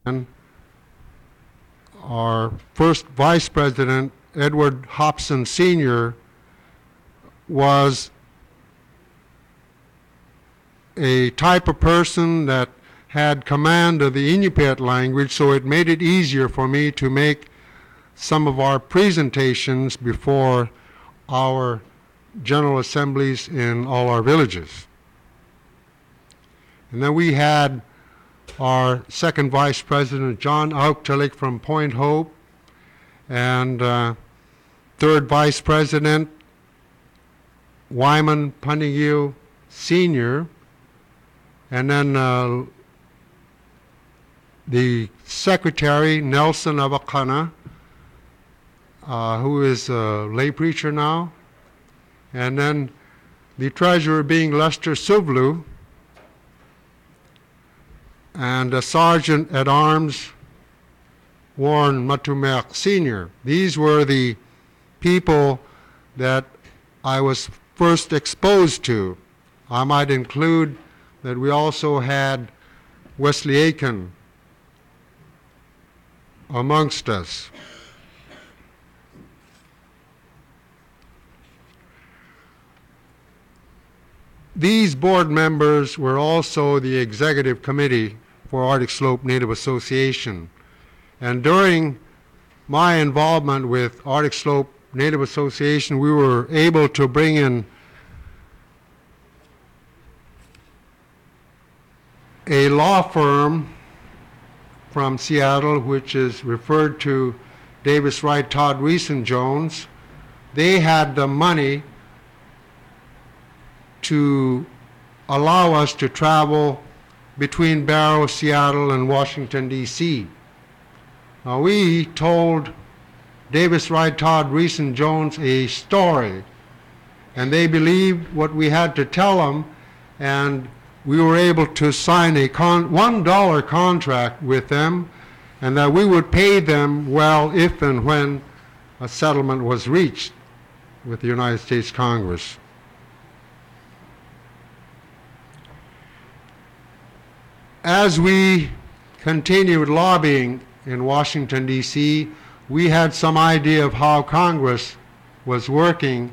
our first Vice President, Edward Hobson Sr., was a type of person that had command of the Iñupiat language, so it made it easier for me to make some of our presentations before our general assemblies in all our villages. And then we had our second Vice President, John Auktelik from Point Hope, and third Vice President, Wyman Punningill Sr., and then the Secretary, Nelson Avakana, who is a lay preacher now, and then the Treasurer being Lester Suvlu, and a Sergeant at Arms, Warren Matumek Sr. These were the people that I was first exposed to. I might include that we also had Wesley Aiken amongst us. These board members were also the executive committee for Arctic Slope Native Association. And during my involvement with Arctic Slope Native Association, we were able to bring in a law firm from Seattle, which is referred to Davis Wright Todd Rees and Jones. They had the money to allow us to travel between Barrow, Seattle, and Washington, D.C. Now, we told Davis Wright Todd Rees and Jones a story, and they believed what we had to tell them, and we were able to sign a $1 contract with them, and that we would pay them well if and when a settlement was reached with the United States Congress. As we continued lobbying in Washington, D.C., we had some idea of how Congress was working.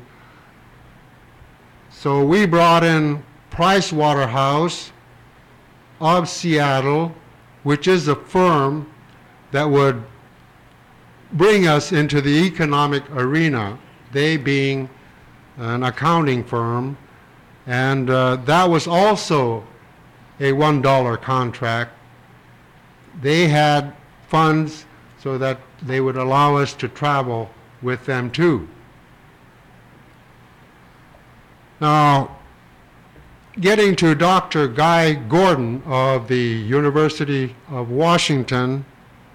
So we brought in Price Waterhouse of Seattle, which is a firm that would bring us into the economic arena, they being an accounting firm, and that was also a $1 contract. They had funds so that they would allow us to travel with them too. Now, getting to Dr. Guy Gordon of the University of Washington,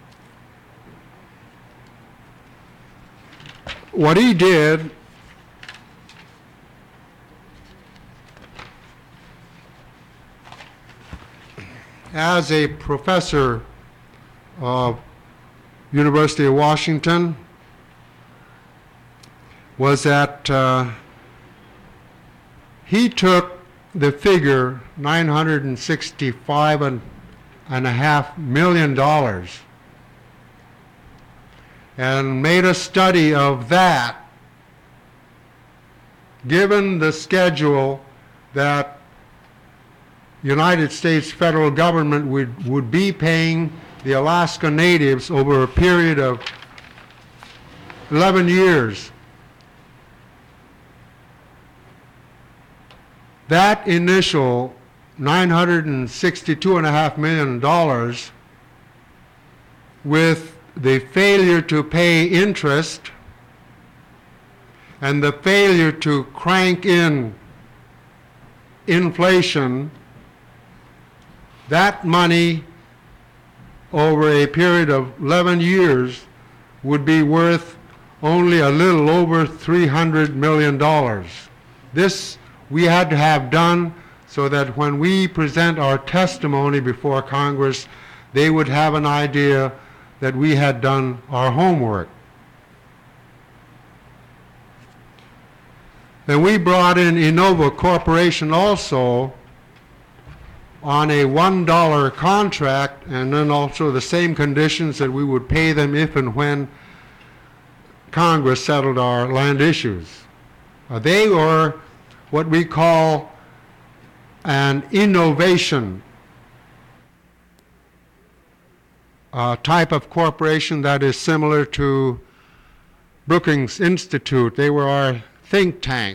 what he did as a professor of University of Washington was that he took the figure $965.5 million and made a study of that, given the schedule that United States federal government would be paying the Alaska Natives over a period of 11 years. That initial $962.5 million, with the failure to pay interest and the failure to crank in inflation, that money over a period of 11 years would be worth only a little over $300 million. This we had to have done so that when we present our testimony before Congress, they would have an idea that we had done our homework. Then we brought in Innova Corporation also on a $1 contract, and then also the same conditions that we would pay them if and when Congress settled our land issues. They were what we call an innovation type of corporation that is similar to Brookings Institute. They were our think tank.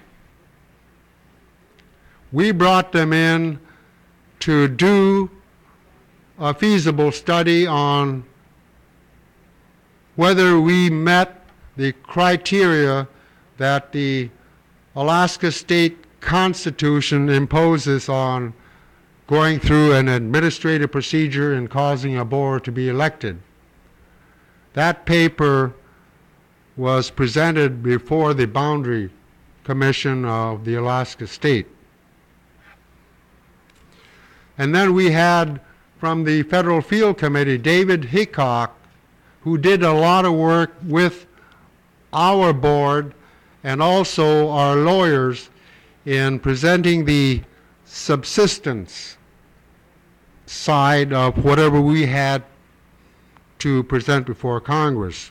We brought them in to do a feasible study on whether we met the criteria that the Alaska State Constitution imposes on going through an administrative procedure and causing a board to be elected. That paper was presented before the Boundary Commission of the Alaska State. And then we had from the Federal Field Committee, David Hickok, who did a lot of work with our board and also our lawyers in presenting the subsistence side of whatever we had to present before Congress.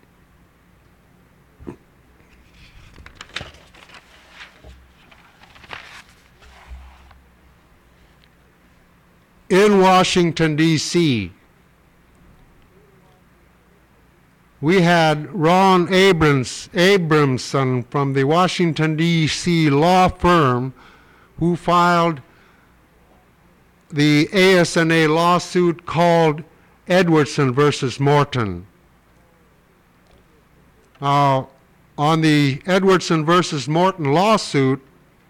In Washington, D.C., we had Ron Abramson from the Washington, D.C. law firm who filed the ASNA lawsuit called Edwardson versus Morton. On the Edwardson versus Morton lawsuit,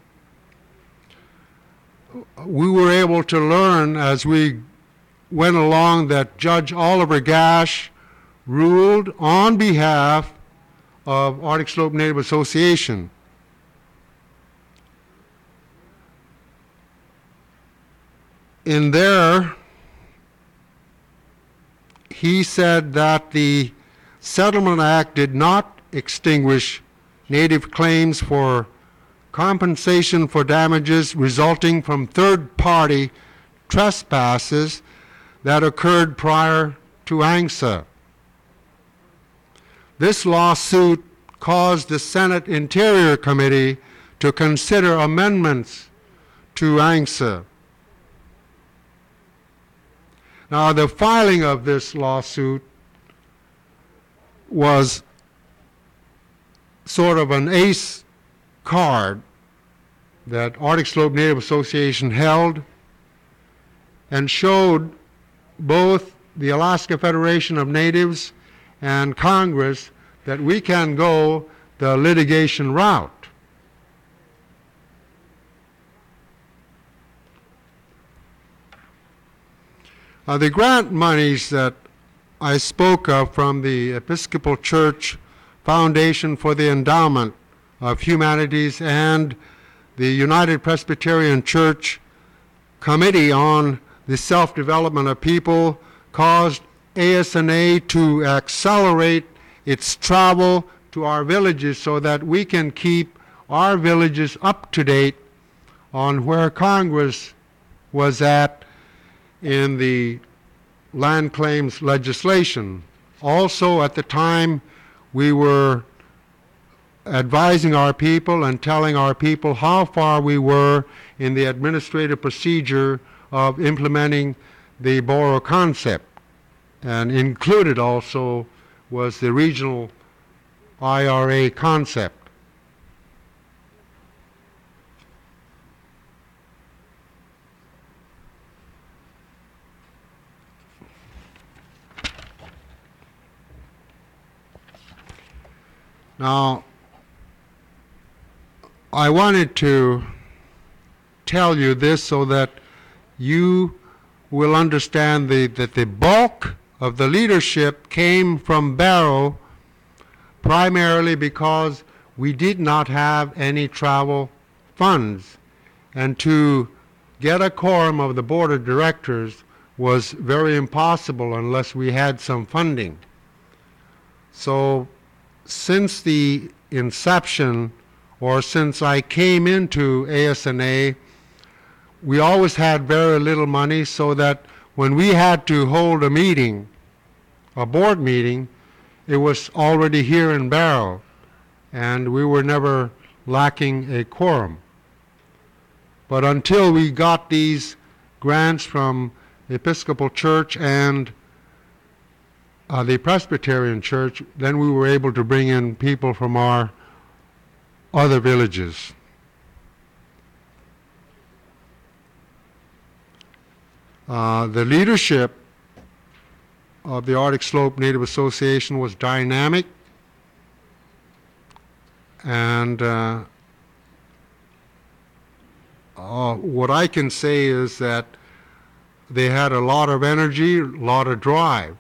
we were able to learn as we went along that Judge Oliver Gash ruled on behalf of Arctic Slope Native Association. In there, he said that the Settlement Act did not extinguish Native claims for compensation for damages resulting from third-party trespasses that occurred prior to ANCSA. This lawsuit caused the Senate Interior Committee to consider amendments to ANCSA. Now, the filing of this lawsuit was sort of an ace card that Arctic Slope Native Association held and showed both the Alaska Federation of Natives and Congress that we can go the litigation route. The grant monies that I spoke of from the Episcopal Church Foundation for the Endowment of Humanities and the United Presbyterian Church Committee on the Self-Development of People caused ASNA to accelerate its travel to our villages so that we can keep our villages up to date on where Congress was at in the land claims legislation. Also, at the time, we were advising our people and telling our people how far we were in the administrative procedure of implementing the borough concept. And included also was the regional IRA concept. Now, I wanted to tell you this so that you will understand that the bulk of the leadership came from Barrow primarily because we did not have any travel funds. And to get a quorum of the board of directors was very impossible unless we had some funding. So since the inception, or since I came into ASNA, we always had very little money, so that when we had to hold a meeting, a board meeting, it was already here in Barrow, and we were never lacking a quorum. But until we got these grants from the Episcopal Church and the Presbyterian Church, then we were able to bring in people from our other villages. The leadership of the Arctic Slope Native Association was dynamic, and what I can say is that they had a lot of energy, a lot of drive,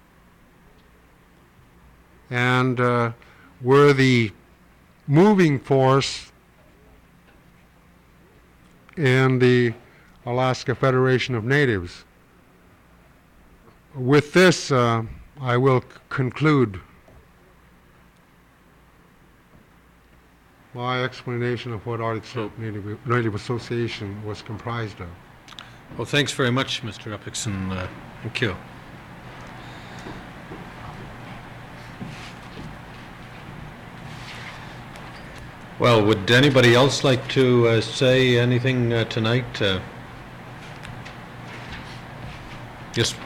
and were the moving force in the Alaska Federation of Natives. With this, I will conclude my explanation of what Arctic Slope Native Association was comprised of. Well, thanks very much, Mr. Epikson. Thank you. Well, would anybody else like to say anything tonight? Yes.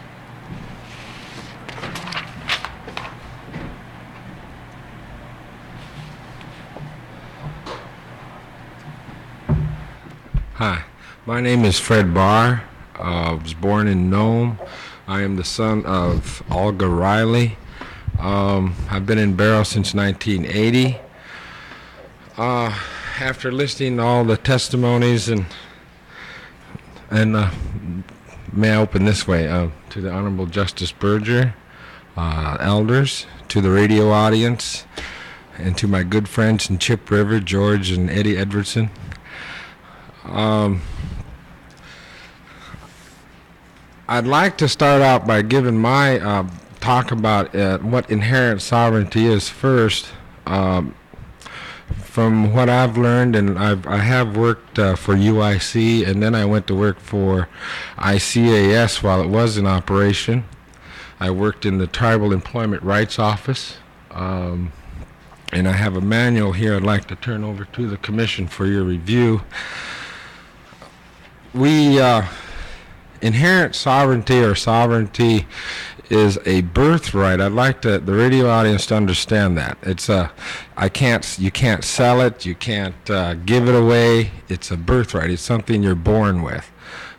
Hi, my name is Fred Barr. I was born in Nome. I am the son of Olga Riley. I've been in Barrow since 1980. After listening to all the testimonies and may I open this way, to the Honorable Justice Berger, elders, to the radio audience, and to my good friends in Chip River, George and Eddie Edwardson. I'd like to start out by giving my talk about what inherent sovereignty is first. From what I've learned, and I have worked for UIC, and then I went to work for ICAS while it was in operation. I worked in the Tribal Employment Rights Office, and I have a manual here I'd like to turn over to the Commission for your review. Inherent sovereignty or sovereignty is a birthright. I'd like the radio audience to understand that. It's you can't sell it, you can't give it away. It's a birthright. It's something you're born with.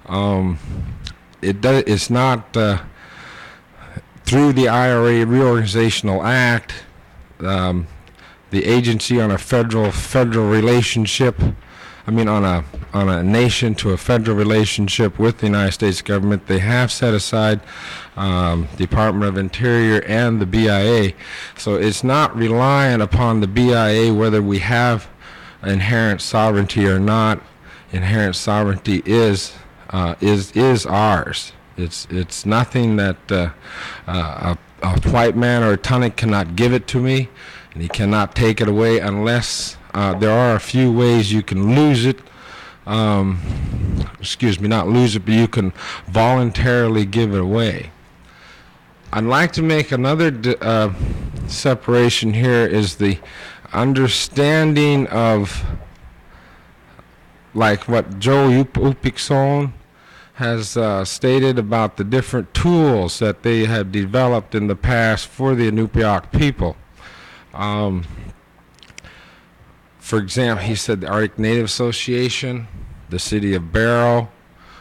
It's not through the IRA Reorganizational Act, the agency on a federal relationship. On a nation to a federal relationship with the United States government, they have set aside Department of Interior and the BIA. So it's not reliant upon the BIA whether we have inherent sovereignty or not. Inherent sovereignty is ours. It's nothing that a white man or a tunic cannot give it to me, and he cannot take it away unless there are a few ways you can lose it. Not lose it, but you can voluntarily give it away. I'd like to make another separation here is the understanding of, like what Joe Upikson has stated about the different tools that they have developed in the past for the Inupiaq people. For example, he said the Arctic Native Association, the City of Barrow,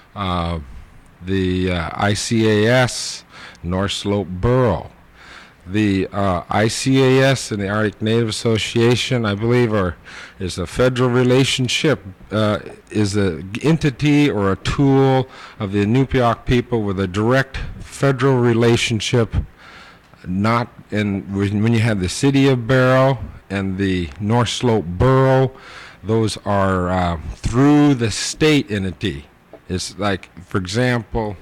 the ICAS, North Slope Borough. The ICAS and the Arctic Native Association, I believe, is a federal relationship, is an entity or a tool of the Inupiaq people with a direct federal relationship. Not when you have the City of Barrow and the North Slope Borough, those are through the state entity. It's like, for example,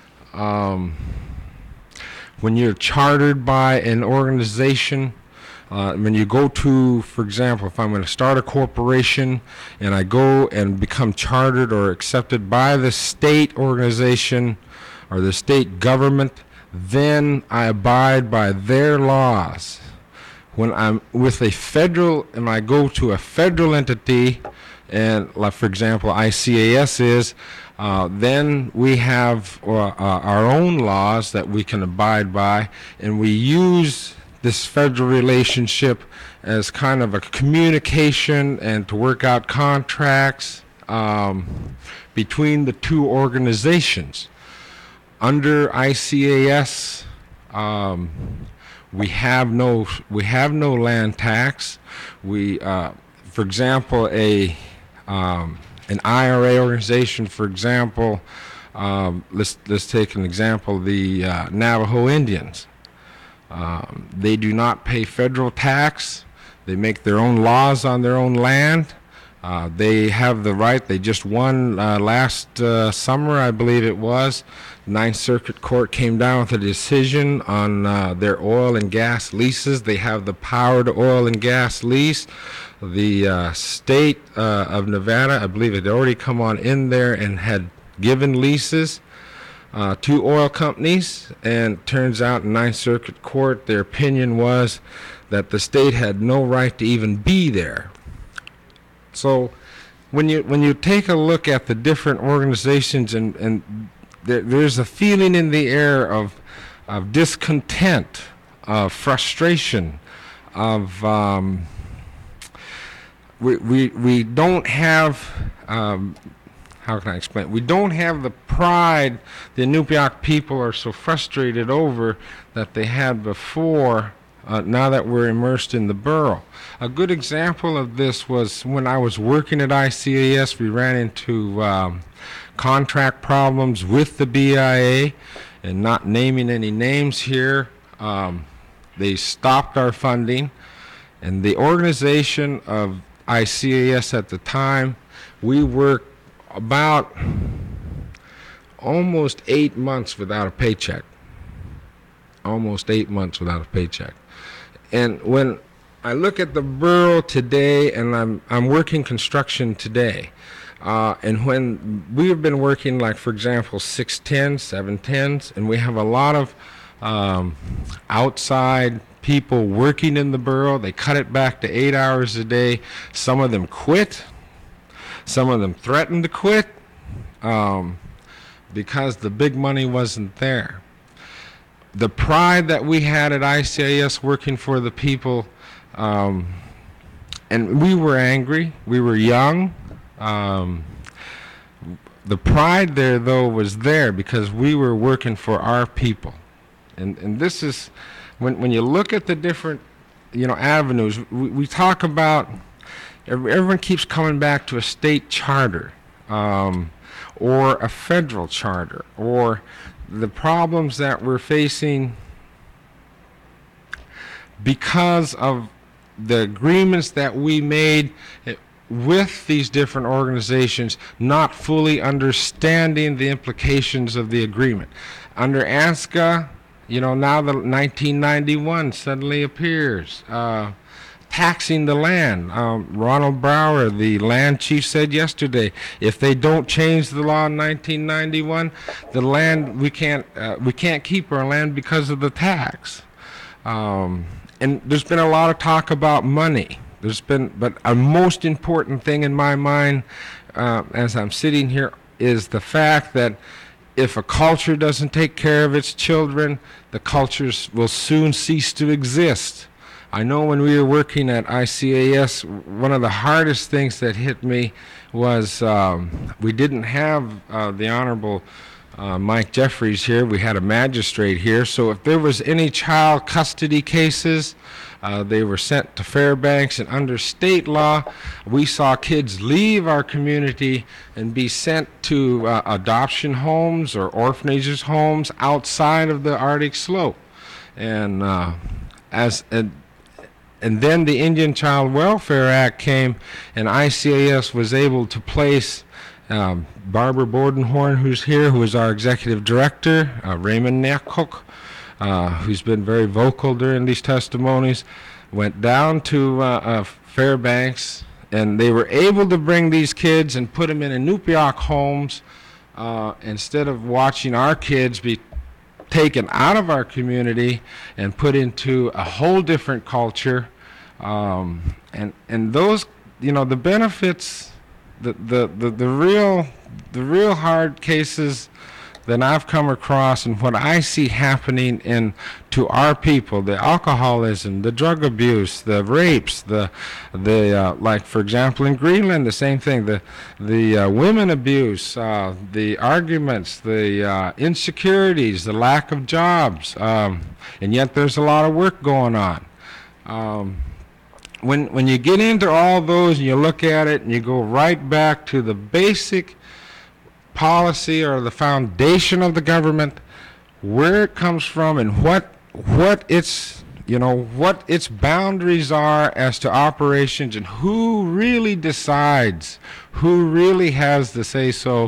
when you're chartered by an organization, When you go to, for example, if I'm going to start a corporation and I go and become chartered or accepted by the state organization or the state government, then I abide by their laws. When I'm with a federal, and I go to a federal entity, and like for example ICAS is, then we have our own laws that we can abide by, and we use this federal relationship as kind of a communication and to work out contracts between the two organizations. Under ICAS, we have no land tax. We, for example, an IRA organization, for example, let's take an example, the Navajo Indians. They do not pay federal tax. They make their own laws on their own land. They have the right. They just won last summer, I believe it was. Ninth Circuit Court came down with a decision on their oil and gas leases. They have the power to oil and gas lease. The state of Nevada, I believe it had already come on in there and had given leases to oil companies, and turns out in Ninth Circuit Court their opinion was that the state had no right to even be there. So when you take a look at the different organizations, and there's a feeling in the air of discontent, of frustration, of we don't have how can I explain? We don't have the pride the Inupiaq people are so frustrated over that they had before, now that we're immersed in the borough. A good example of this was when I was working at ICAS. We ran into contract problems with the BIA, and not naming any names here, they stopped our funding, and the organization of ICAS at the time, we worked about almost 8 months without a paycheck. Almost 8 months without a paycheck. And when I look at the borough today, and I'm working construction today, and when we have been working, like for example 610s, 710s, and we have a lot of outside people working in the borough. They cut it back to 8 hours a day. Some of them quit. Some of them threatened to quit because the big money wasn't there. The pride that we had at ICAS working for the people, and we were angry, we were young. The pride there, though, was there because we were working for our people. And this is, when you look at the different, avenues, we talk about, everyone keeps coming back to a state charter, or a federal charter, or the problems that we're facing because of the agreements that we made with these different organizations, not fully understanding the implications of the agreement. Under ANSCA, now the 1991 suddenly appears. Taxing the land. Ronald Brower, the land chief, said yesterday, if they don't change the law in 1991, the land, we can't keep our land because of the tax. And there's been a lot of talk about money. But a most important thing in my mind, as I'm sitting here, is the fact that if a culture doesn't take care of its children, the cultures will soon cease to exist. I know when we were working at ICAS, one of the hardest things that hit me was we didn't have the Honorable Mike Jeffries here. We had a magistrate here. So if there was any child custody cases, they were sent to Fairbanks, and under state law, we saw kids leave our community and be sent to adoption homes or orphanages homes outside of the Arctic Slope. And and then the Indian Child Welfare Act came, and ICAS was able to place Barbara Bordenhorn, who's here, who is our executive director, Raymond Nakok, who's been very vocal during these testimonies. went down to Fairbanks, and they were able to bring these kids and put them in Inupiaq homes instead of watching our kids be taken out of our community and put into a whole different culture. And those, the benefits, the real hard cases that I've come across and what I see happening to our people, the alcoholism, the drug abuse, the rapes, the like for example in Greenland, the same thing, the women abuse, the arguments, the insecurities, the lack of jobs, and yet there's a lot of work going on. When you get into all those and you look at it and you go right back to the basic policy or the foundation of the government, where it comes from and what its what its boundaries are as to operations and who really decides, who really has the say so,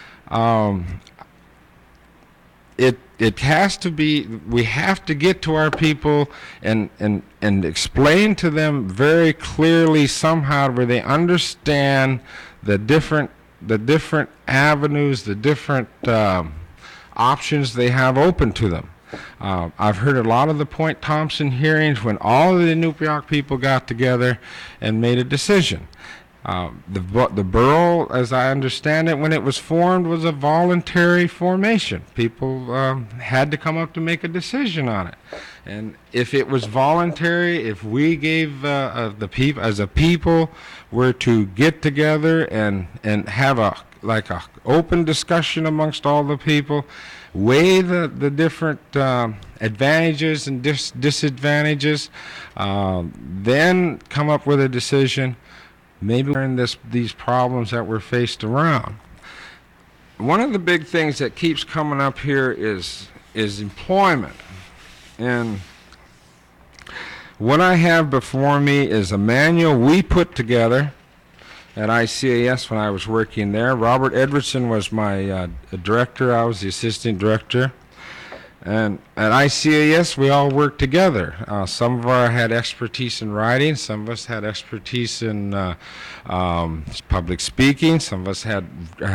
it has to be, we have to get to our people and explain to them very clearly somehow where they understand the different avenues, the different options they have open to them. I've heard a lot of the Point Thompson hearings when all of the Inupiaq people got together and made a decision. The borough, as I understand it, when it was formed, was a voluntary formation. People had to come up to make a decision on it. And if it was voluntary, if we gave the people, as a people, were to get together and have a open discussion amongst all the people, weigh the different advantages and disadvantages, then come up with a decision, maybe learn these problems that we're faced around. One of the big things that keeps coming up here is employment. And what I have before me is a manual we put together at ICAS when I was working there. Robert Edwardson was my director. I was the assistant director. And at ICAS, we all worked together. Some of us had expertise in writing. Some of us had expertise in public speaking. Some of us had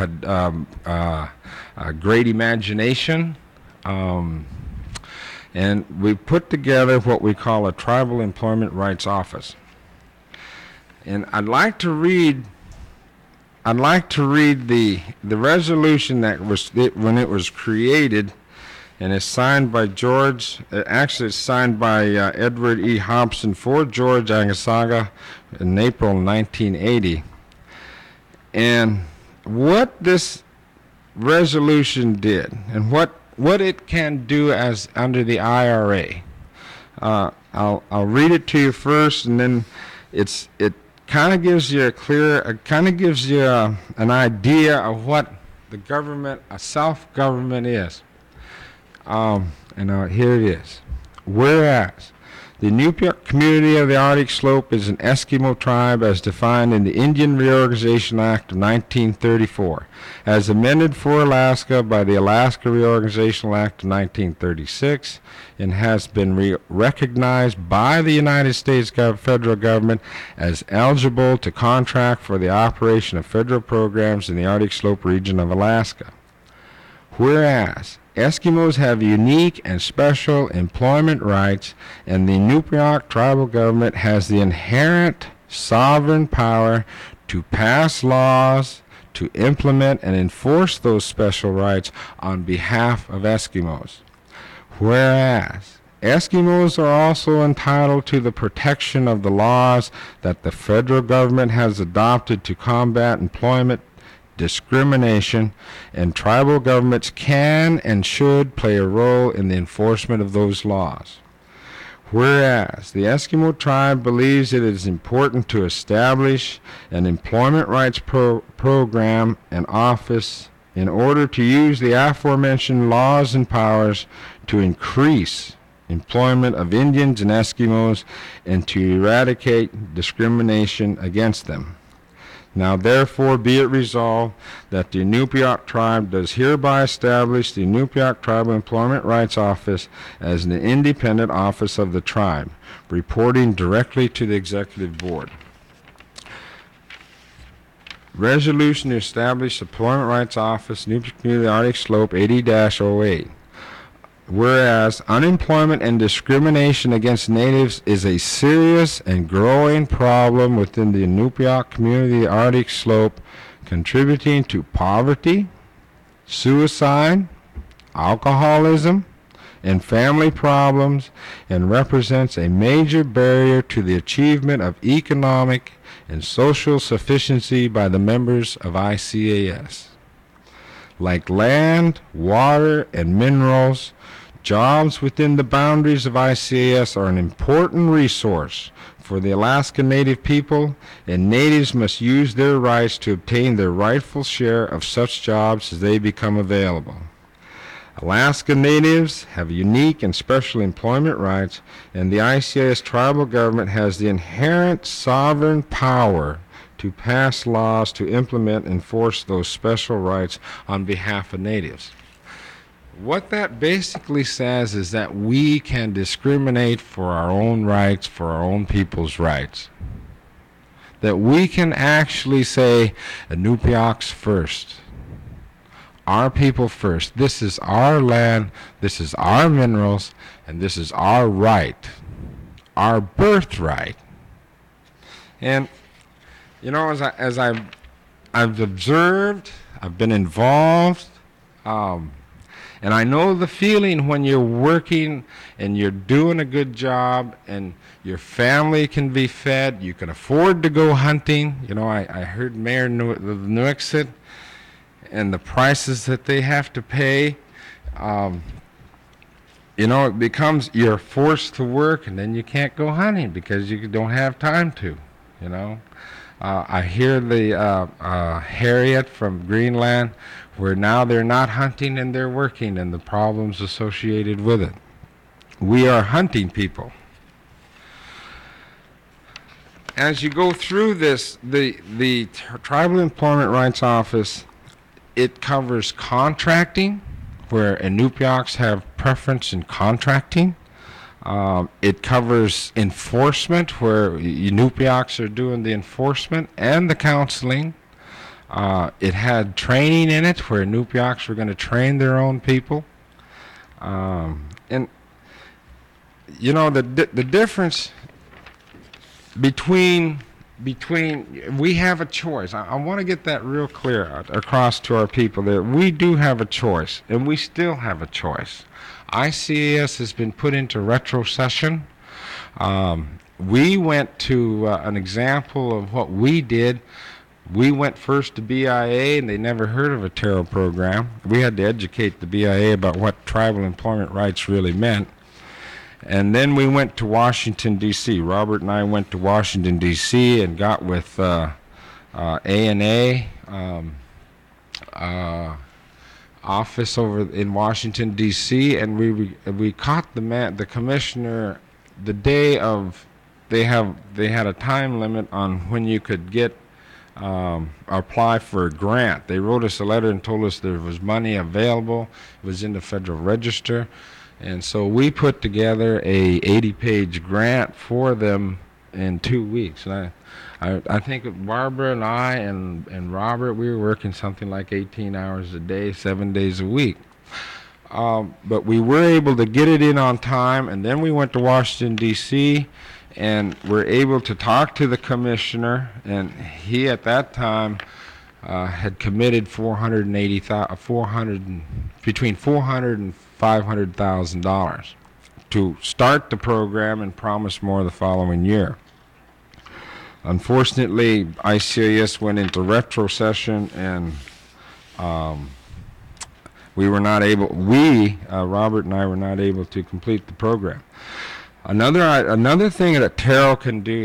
a great imagination. And we put together what we call a Tribal Employment Rights Office. And I'd like to read the resolution that was when it was created, and it's signed by it's signed by Edward E. Hobson for George Angasaga in April 1980. And what this resolution did and what it can do as under the IRA. I'll read it to you first, and then it kind of gives you an idea of what the government, a self-government is. And here it is. Whereas the Inupiaq community of the Arctic Slope is an Eskimo tribe as defined in the Indian Reorganization Act of 1934, as amended for Alaska by the Alaska Reorganizational Act of 1936, and has been recognized by the United States federal government as eligible to contract for the operation of federal programs in the Arctic Slope region of Alaska. Whereas Eskimos have unique and special employment rights, and the Inupiaq tribal government has the inherent sovereign power to pass laws, to implement and enforce those special rights on behalf of Eskimos. Whereas Eskimos are also entitled to the protection of the laws that the federal government has adopted to combat employment discrimination, and tribal governments can and should play a role in the enforcement of those laws. Whereas the Eskimo tribe believes it is important to establish an employment rights program and office in order to use the aforementioned laws and powers to increase employment of Indians and Eskimos and to eradicate discrimination against them. Now therefore be it resolved that the Inupiaq tribe does hereby establish the Inupiaq Tribal Employment Rights Office as an independent office of the tribe, reporting directly to the Executive Board. Resolution to establish the Employment Rights Office, Inupiaq Community Arctic Slope 80-08. Whereas unemployment and discrimination against natives is a serious and growing problem within the Inupiaq community Arctic Slope, contributing to poverty, suicide, alcoholism, and family problems, and represents a major barrier to the achievement of economic and social sufficiency by the members of ICAS. Like land, water, and minerals, jobs within the boundaries of ICAS are an important resource for the Alaska Native people, and natives must use their rights to obtain their rightful share of such jobs as they become available. Alaska Natives have unique and special employment rights, and the ICAS tribal government has the inherent sovereign power to pass laws to implement and enforce those special rights on behalf of natives. What that basically says is that we can discriminate for our own rights, for our own people's rights. That we can actually say, Inupiaqs first. Our people first. This is our land, this is our minerals, and this is our right. Our birthright. And, you know, as I've observed, I've been involved, and I know the feeling when you're working and you're doing a good job and your family can be fed, you can afford to go hunting. You know, I heard Mayor Nuiqsut and the prices that they have to pay. You know, it becomes you're forced to work and then you can't go hunting because you don't have time to, you know. I hear the Harriet from Greenland, where now they're not hunting and they're working, and the problems associated with it. We are hunting people. As you go through this, the Tribal Employment Rights Office, it covers contracting, where Inupiaqs have preference in contracting. It covers enforcement, where Inupiaqs are doing the enforcement and the counseling. It had training in it, where Inupiaqs were going to train their own people. And, you know, the difference between we have a choice. I want to get that real clear across to our people that we do have a choice, and we still have a choice. ICAS has been put into retrocession. We went to an example of what we did. We went first to BIA, and they never heard of a TARO program. We had to educate the BIA about what tribal employment rights really meant. And then we went to Washington, D.C. Robert and I went to Washington, D.C. and got with ANA office over in Washington, D.C. and we caught the commissioner the day of. They had a time limit on when you could get apply for a grant. They wrote us a letter and told us there was money available. It was in the Federal Register. And so we put together a 80-page grant for them in 2 weeks. And I think Barbara and I and Robert, we were working something like 18 hours a day, 7 days a week. But we were able to get it in on time, and then we went to Washington, D.C., and were able to talk to the commissioner, and he at that time had committed between $400,000 and $500,000 to start the program and promise more the following year. Unfortunately, ICAS went into retrocession, and Robert and I were not able to complete the program. Another thing that TARO can do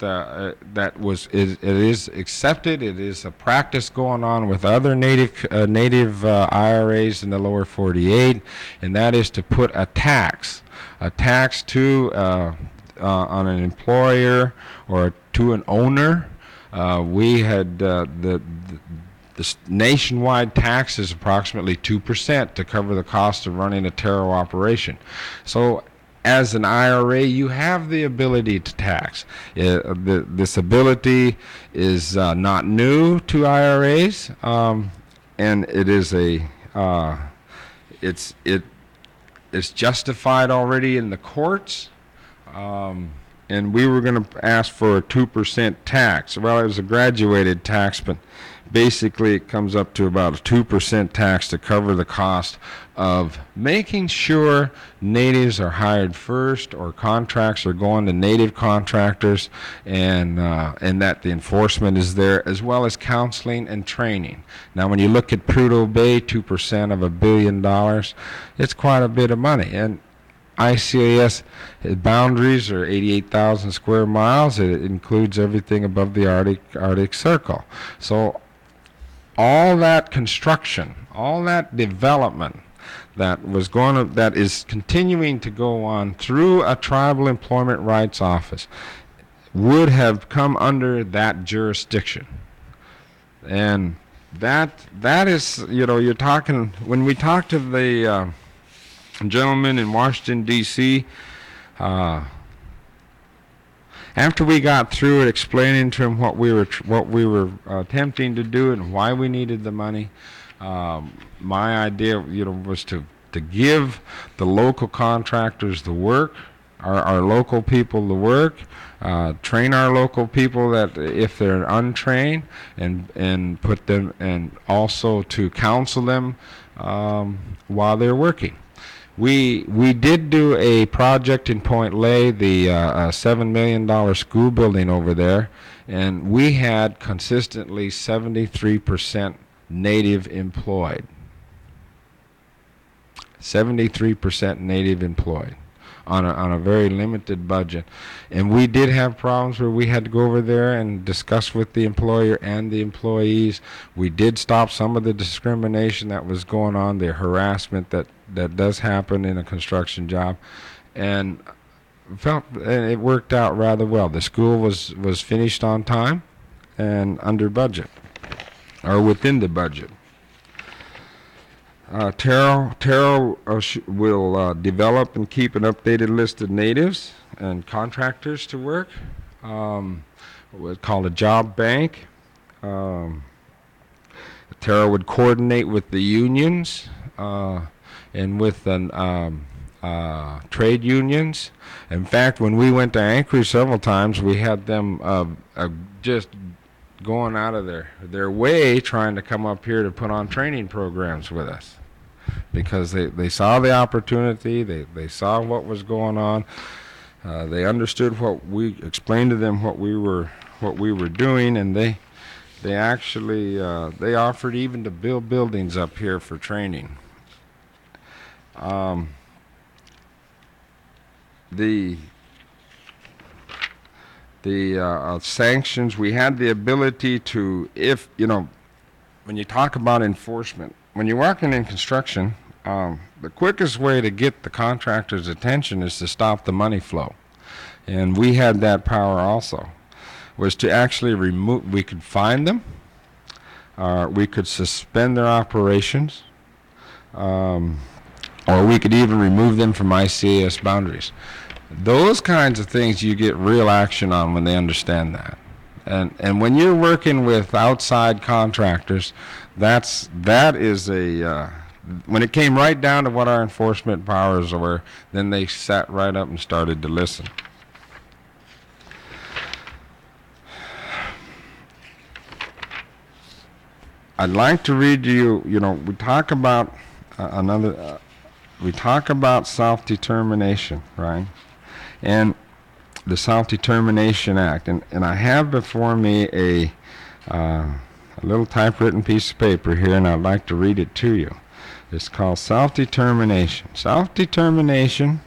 it is accepted. It is a practice going on with other native IRAs in the lower 48, and that is to put a tax to on an employer or to an owner We had the nationwide tax is approximately 2% to cover the cost of running a TARO operation. So as an IRA, you have the ability to tax. This ability is not new to IRAs, and it is it's justified already in the courts. And we were going to ask for a 2% tax. Well, it was a graduated tax, but basically it comes up to about a 2% tax to cover the cost of making sure natives are hired first, or contracts are going to native contractors, and that the enforcement is there, as well as counseling and training. Now, when you look at Prudhoe Bay, 2% of $1 billion, it's quite a bit of money. And ICAS boundaries are 88,000 square miles. It includes everything above the Arctic Circle. So all that construction, all that development that is continuing to go on through a tribal employment rights office would have come under that jurisdiction. And that is, you're talking, when we talk to the gentleman in Washington, D.C., after we got through it, explaining to him what we were attempting to do and why we needed the money, my idea, was to give the local contractors the work, our local people the work, train our local people that if they're untrained, and put them, and also to counsel them while they're working. We did do a project in Point Lay, the $7 million school building over there, and we had consistently 73% native employed. 73% native employed on a very limited budget. And we did have problems where we had to go over there and discuss with the employer and the employees. We did stop some of the discrimination that was going on, the harassment that does happen in a construction job, and it worked out rather well. The school was finished on time and under budget, or within the budget. TARO will develop and keep an updated list of natives and contractors to work. What's called a job bank. TARO would coordinate with the unions and with the trade unions. In fact, when we went to Anchorage several times, we had them just going out of their way trying to come up here to put on training programs with us, because they saw the opportunity, they saw what was going on, they understood what we explained to them, what we were doing, and they actually they offered even to build buildings up here for training. The sanctions, we had the ability to, if, when you talk about enforcement, when you're working in construction, the quickest way to get the contractor's attention is to stop the money flow. And we had that power also, was to actually remove, we could fine them, we could suspend their operations, or we could even remove them from ICAS boundaries. Those kinds of things you get real action on when they understand that. And when you're working with outside contractors, that is when it came right down to what our enforcement powers were, then they sat right up and started to listen. I'd like to read you, we talk about we talk about self-determination, right? And the Self-Determination Act, and I have before me a little typewritten piece of paper here, and I'd like to read it to you. It's called Self-Determination. Self-determination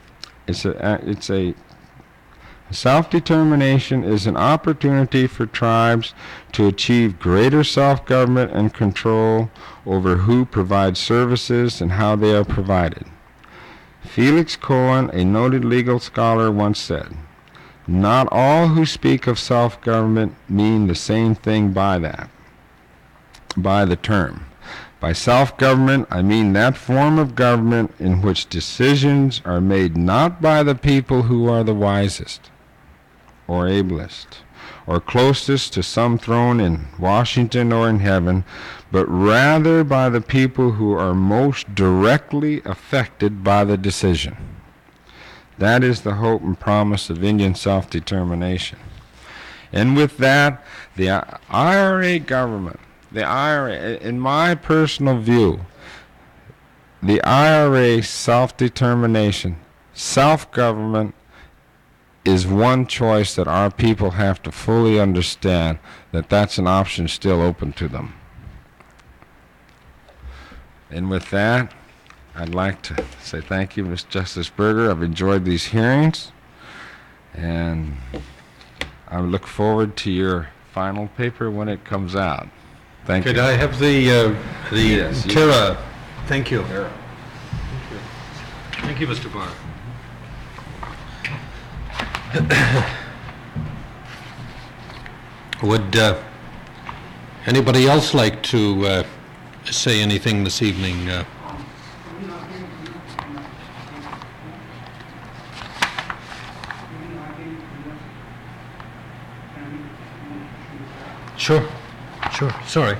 Self-determination is an opportunity for tribes to achieve greater self-government and control over who provides services and how they are provided. Felix Cohen, a noted legal scholar, once said, Not all who speak of self-government mean the same thing by the term. By self-government, I mean that form of government in which decisions are made not by the people who are the wisest, or ablest, or closest to some throne in Washington or in heaven, but rather by the people who are most directly affected by the decision. That is the hope and promise of Indian self-determination. And with that, the IRA government, the IRA, in my personal view, the IRA self-determination, self-government, is one choice that our people have to fully understand, that that's an option still open to them. And with that, I'd like to say thank you, Ms. Justice Berger. I've enjoyed these hearings, and I look forward to your final paper when it comes out. Thank you. Could I have the Yes, you- Tara? Thank you. Thank you, Mr. Barr. Would anybody else like to say anything this evening? Sure, sorry.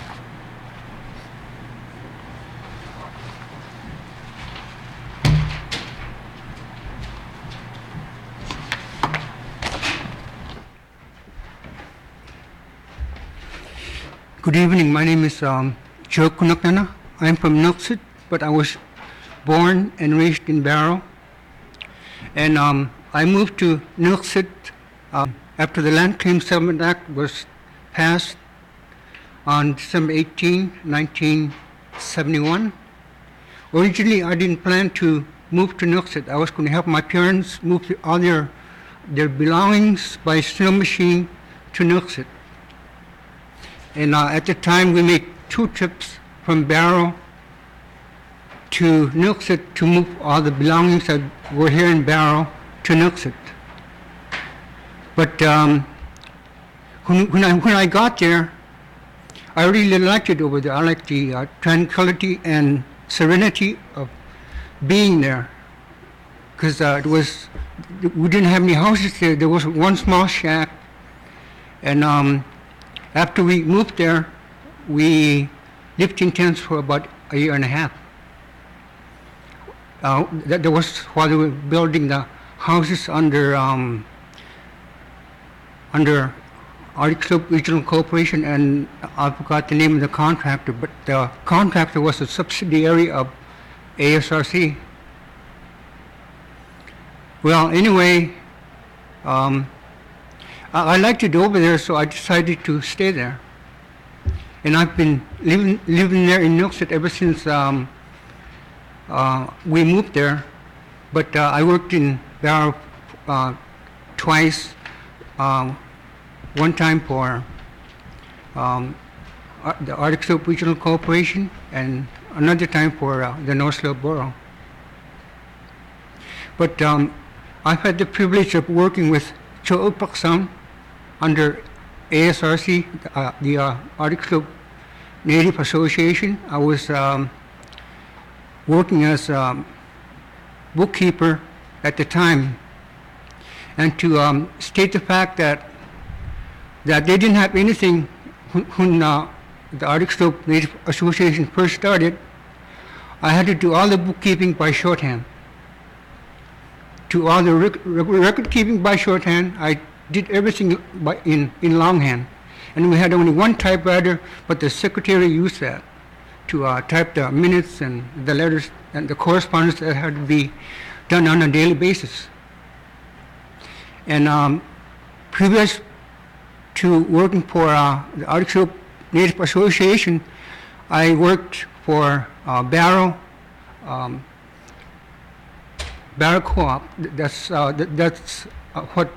Good evening. My name is Joe Kunaknana. I'm from Nuxit, but I was born and raised in Barrow. And I moved to Nuxit after the Land Claim Settlement Act was passed on December 18, 1971. Originally, I didn't plan to move to Nuxit. I was going to help my parents move all their belongings by snow machine to Nuxit. And at the time, we made 2 trips from Barrow to Nuxit to move all the belongings that were here in Barrow to Nuxit. But when I got there, I really liked it over there. I liked the tranquility and serenity of being there, because we didn't have any houses there. There was one small shack, and after we moved there, we lived in tents for about a year and a half. That was while they were building the houses under Arctic Slope Regional Corporation, and I forgot the name of the contractor, but the contractor was a subsidiary of ASRC. Well, anyway, I liked it over there, so I decided to stay there. And I've been living there in Nuxit ever since we moved there. But I worked in Barrow twice. One time for the Arctic Slope Regional Corporation, and another time for the North Slope Borough. But I've had the privilege of working with Cho Pak-sam under ASRC, the Arctic Slope Native Association. I was working as a bookkeeper at the time. And to state the fact that they didn't have anything when the Arctic Slope Native Association first started, I had to do all the bookkeeping by shorthand. To all the record keeping by shorthand, I did everything in longhand. And we had only one typewriter, but the secretary used that to type the minutes and the letters and the correspondence that had to be done on a daily basis. And previous to working for the Arctic Slope Native Association, I worked for Barrow Co-op. That's what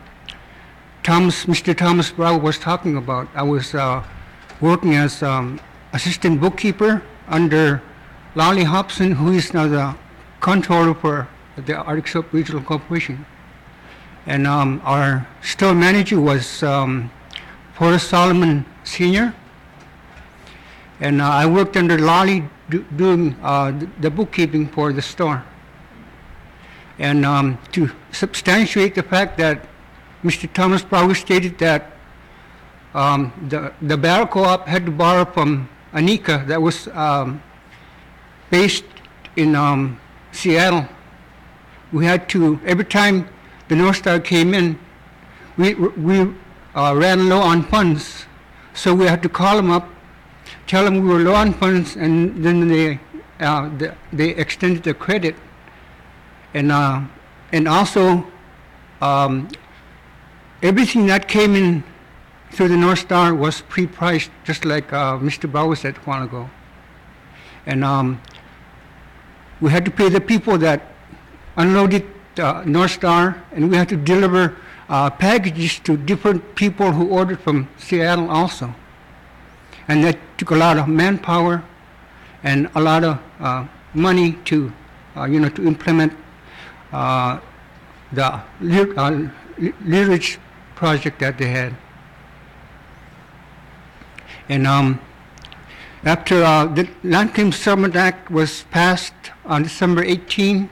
Mr. Thomas Brown was talking about. I was working as assistant bookkeeper under Lolly Hobson, who is now the controller for the Arctic Slope Regional Corporation. And our store manager was Forrest Solomon Sr. And I worked under Lolly doing the bookkeeping for the store. And to substantiate the fact that Mr. Thomas Brower stated that the Barrel Co-op had to borrow from Anika that was based in Seattle. We had to, every time the North Star came in, we ran low on funds. So we had to call them up, tell them we were low on funds, and then they extended the credit. And also, everything that came in through the North Star was pre-priced, just like Mr. Brower said a while ago. And we had to pay the people that unloaded North Star, and we had to deliver packages to different people who ordered from Seattle also. And that took a lot of manpower and a lot of money to, to implement the Leadridge project that they had. And after the Land Claims Settlement Act was passed on December 18,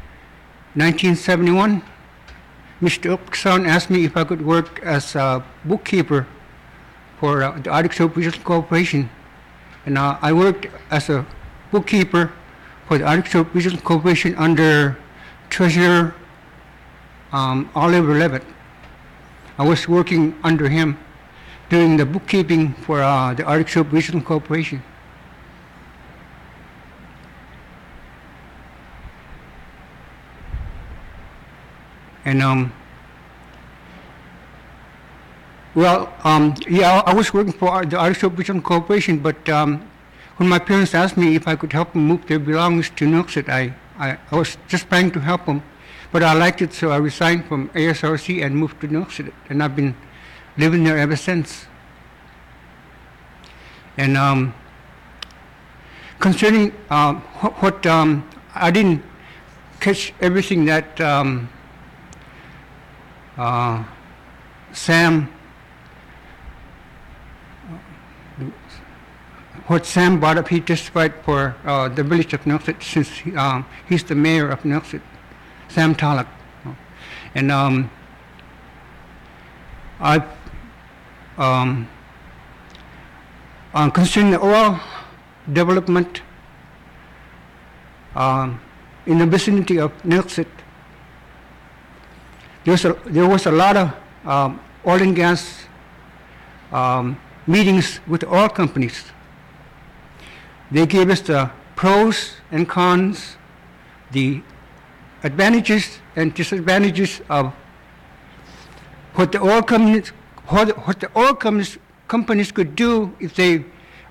1971, Mr. Upson asked me if I could work as a bookkeeper for the Arctic Soap Regional Corporation. And I worked as a bookkeeper for the Arctic Soap Regional Corporation under Treasurer Oliver Levitt. I was working under him doing the bookkeeping for the Arctic Soap Regional Corporation. And yeah, I was working for the Arctic Soap Regional Corporation, but when my parents asked me if I could help them move their belongings to Nooksut, I was just planning to help them, but I liked it, so I resigned from ASRC and moved to Nooksut, and I've been living there ever since. And concerning what I didn't catch everything that Sam brought up. He testified for the village of Nooksut, since he's the mayor of Nooksut, Sam Talak. And concerning the oil development in the vicinity of Nooksut, there was a lot of oil and gas meetings with the oil companies. They gave us the pros and cons, the advantages and disadvantages of what the oil companies, companies could do if they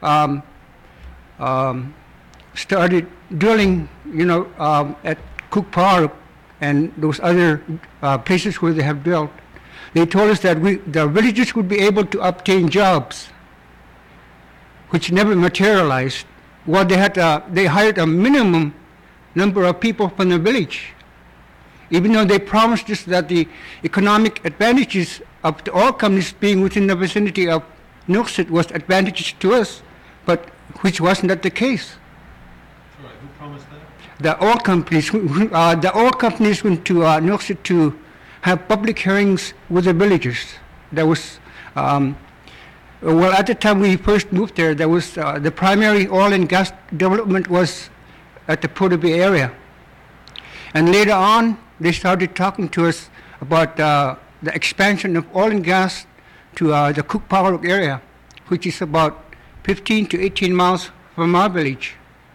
started drilling, at Cook Park and those other places where they have drilled. They told us that the villagers would be able to obtain jobs, which never materialized. Well, they hired a minimum number of people from the village, even though they promised us that the economic advantages of the oil companies being within the vicinity of Nooksut was advantageous to us, but which wasn't the case. Sorry, who promised that? The oil companies. The oil companies went to Nooksut to have public hearings with the villagers. There was. Well, at the time we first moved there, there was the primary oil and gas development was at the Prudhoe Bay area. And later on, they started talking to us about the expansion of oil and gas to the Cook Park area, which is about 15 to 18 miles from our village.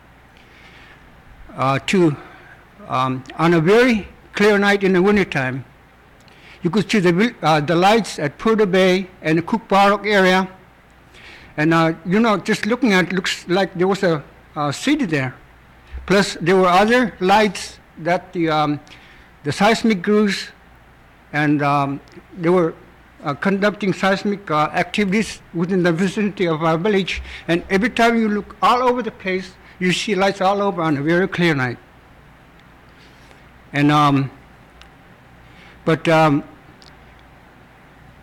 On a very clear night in the wintertime, you could see the lights at Prudhoe Bay and the Cook Park area, and just looking at it, looks like there was a city there. Plus, there were other lights that the seismic crews and they were conducting seismic activities within the vicinity of our village. And every time you look all over the place, you see lights all over on a very clear night. And but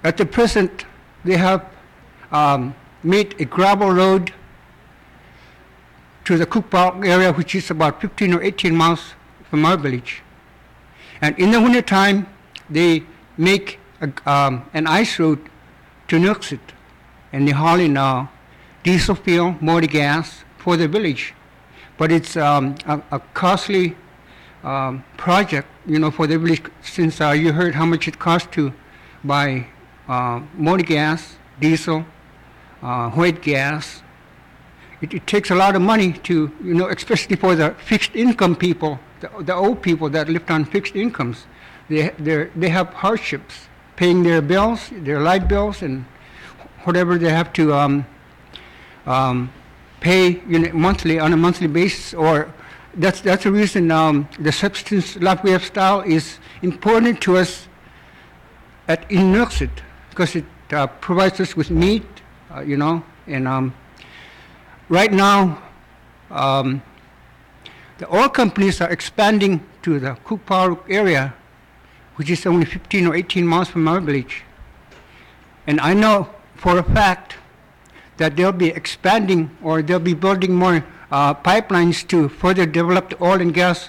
At the present, they have made a gravel road to the Cook Park area, which is about 15 or 18 miles from our village. And in the winter time, they make an ice road to Nuxit, and they haul in diesel fuel, motor gas for the village. But it's a costly project, for the village, since you heard how much it costs to buy motor gas, diesel, white gas. It takes a lot of money to, especially for the fixed income people, the old people that lived on fixed incomes. They have hardships paying their bills, their light bills, and whatever they have to pay monthly, on a monthly basis. Or that's the reason the subsistence life style is important to us in Nuxit, because it provides us with meat, and right now the oil companies are expanding to the Cook Park area, which is only 15 or 18 miles from our village. And I know for a fact that they'll be expanding, or they'll be building more pipelines to further develop the oil and gas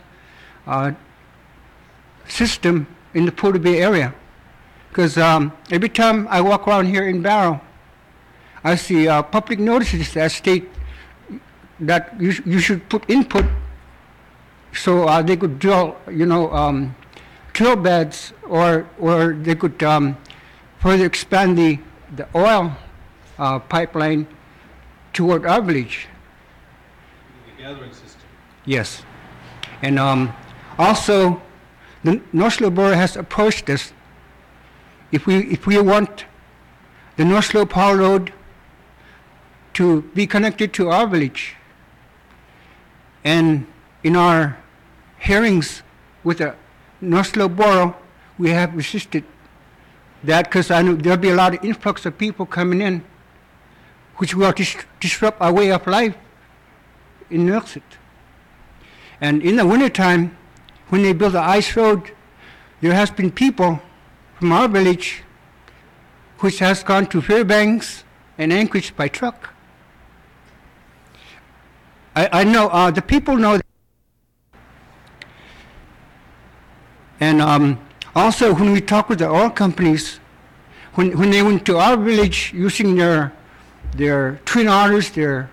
system in the Puerto Bay area. Because every time I walk around here in Barrow, I see public notices that state that you should put input so they could drill, drill beds, or they could further expand the oil pipeline toward our village. The gathering system. Yes. And also, the North Slope Borough has approached us. If we want the North Slope Hall Road to be connected to our village, and in our hearings with the North Slope Borough, we have resisted that, because I know there'll be a lot of influx of people coming in, which will disrupt our way of life in Nuxit. And in the wintertime, when they build the ice road, there has been people from our village which has gone to Fairbanks and Anchorage by truck. I know, the people know. And also, when we talk with the oil companies, when they went to our village using their twin otters, their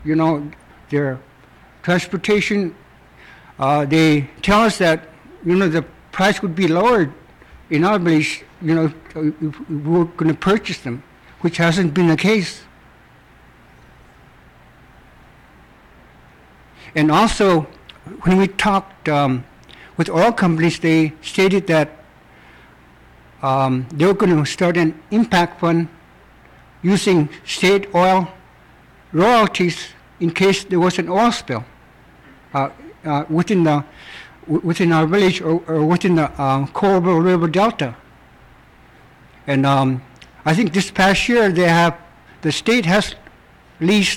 transportation, they tell us that the price would be lowered in our village, if we were going to purchase them, which hasn't been the case. And also, when we talked with oil companies, they stated that they were going to start an impact fund using state oil royalties in case there was an oil spill within our village, or within the Colville River Delta. And I think this past year the state has leased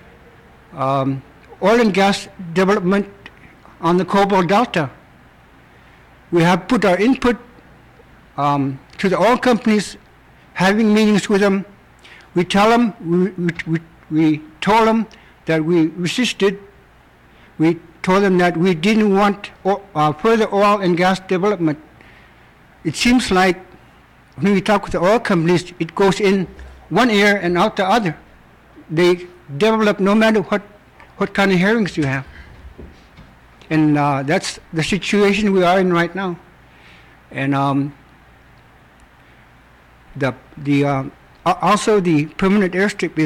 oil and gas development on the Colville Delta. We have put our input to the oil companies, having meetings with them. We tell them, we told them that we resisted. We told them that we didn't want further oil and gas development. It seems like when we talk with the oil companies, it goes in one ear and out the other. They develop no matter what kind of hearings you have. And that's the situation we are in right now. And also the permanent airstrip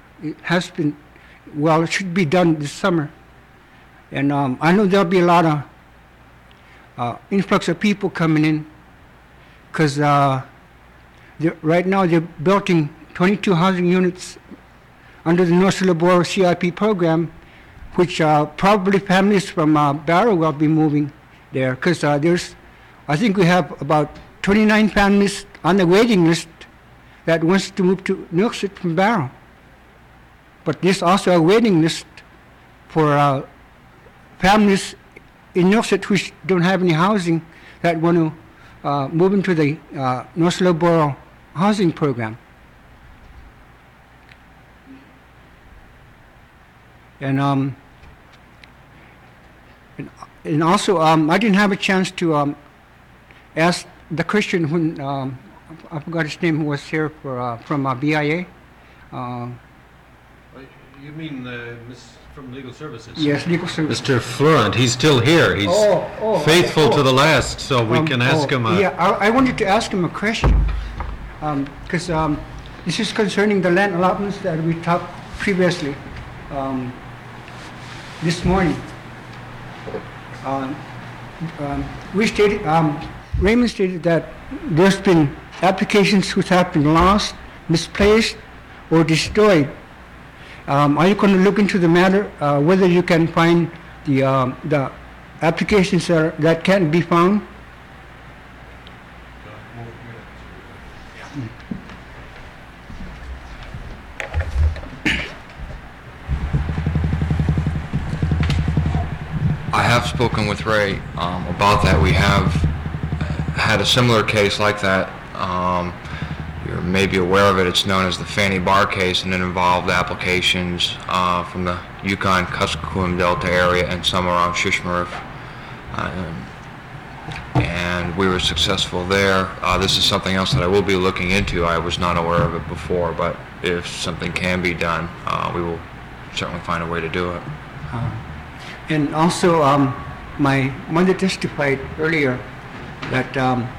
it should be done this summer. And I know there'll be a lot of influx of people coming in, because right now they're building 22 housing units under the North Slope Borough CIP program, which probably families from Barrow will be moving there, because I think we have about 29 families on the waiting list that wants to move to Nuxit from Barrow. But there's also a waiting list for families in Nuxit which don't have any housing that want to move into the North Slope Borough housing program. And also, I didn't have a chance to ask the Christian who, I forgot his name, who was here from BIA. You mean from Legal Services? Yes, legal service. Mr. Florent, he's still here. He's faithful to the last, so we can ask him. Yeah, I wanted to ask him a question, because this is concerning the land allotments that we talked previously this morning. We stated, Raymond stated that there's been applications which have been lost, misplaced, or destroyed. Are you going to look into the matter, whether you can find the applications that can't be found? I have spoken with Ray about that. We have had a similar case like that. You're maybe aware of it. It's known as the Fanny Bar case, and it involved applications from the Yukon-Kuskokwim Delta area and some around Shishmaref. And we were successful there. This is something else that I will be looking into. I was not aware of it before, but if something can be done, we will certainly find a way to do it. And also, my mother testified earlier that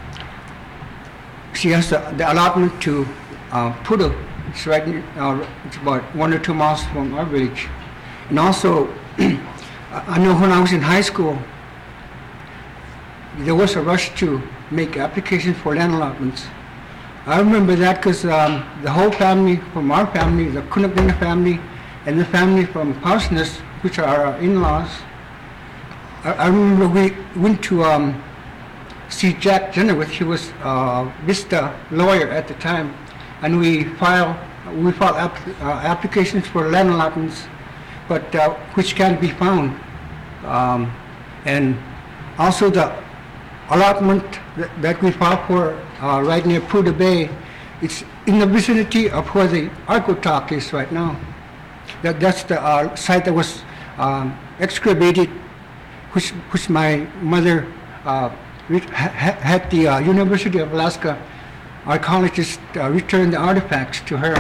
she has the allotment to Pudu. It's right, it's about 1 or 2 miles from our village. And also, I know when I was in high school, there was a rush to make applications for land allotments. I remember that because the whole family from our family, the Kunakdina family, and the family from Parsoness, which are our in-laws, I remember we went to see Jack Jenoweth. He was Vista lawyer at the time, and we filed applications for land allotments, but which can't be found. And also the allotment that we filed for right near Puda Bay, it's in the vicinity of where the Arcotalk is right now. That's the site that was excavated, which my mother had the University of Alaska archaeologists return the artifacts to her.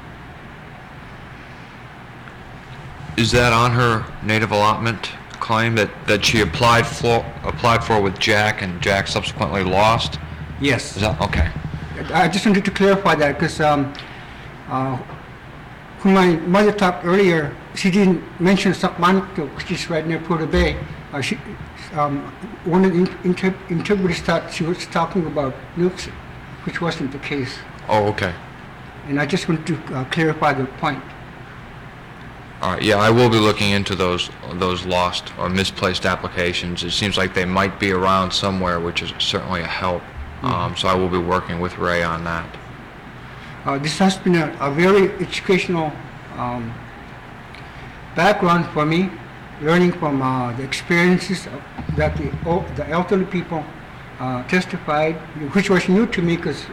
Is that on her native allotment claim that she applied for with Jack, and Jack subsequently lost? Yes. Is that okay? I just wanted to clarify that because when my mother talked earlier, she didn't mention Sakmanukto, which is right near Puda Bay. One of the interpreters thought she was talking about Nukes, which wasn't the case. Oh, okay. And I just wanted to clarify the point. All right. Yeah, I will be looking into those lost or misplaced applications. It seems like they might be around somewhere, which is certainly a help. So I will be working with Ray on that. This has been a very educational background for me, learning from the experiences that the elderly people testified, which was new to me because